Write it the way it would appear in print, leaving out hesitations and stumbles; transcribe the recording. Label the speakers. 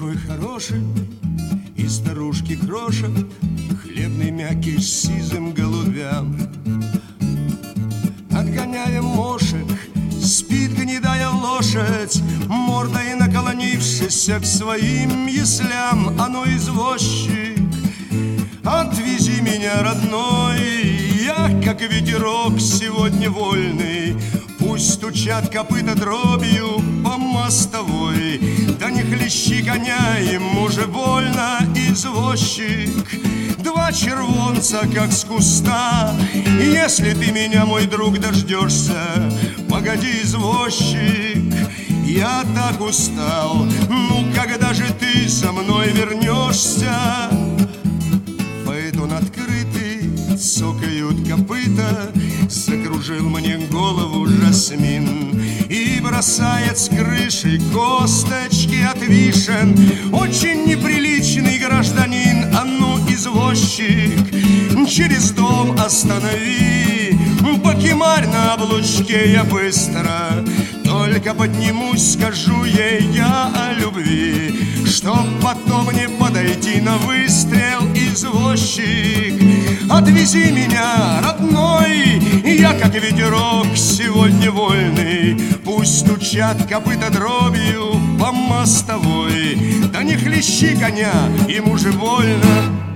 Speaker 1: такой хороший, и старушки крошат хлебный мякиш сизым голубям. Отгоняем мошек, спит гнедая лошадь, мордой наклонившись к своим яслям. А ну, извозчик, отвези меня, родной, я, как ветерок, сегодня вольный. Пусть стучат копыта дробью по мостовой, да не хлещи коня, ему же больно, извозчик. Два червонца, как с куста, если ты меня, мой друг, дождешься. Погоди, извозчик, я так устал, ну когда же ты со мной вернешься? Фаэтон открытый, цокают копыта, закружил мне голову жасмин и бросает с крыши косточки от вишен. Очень неприличный гражданин. А ну, извозчик, через дом останови, покемарь на облучке, я быстро только поднимусь, скажу ей я о любви, чтоб потом не подойти на выстрел. Извозчик, отвези меня, родной, я, как ветерок, сегодня вольный. Пусть стучат копыта дробью по мостовой, да не хлещи коня, ему же больно.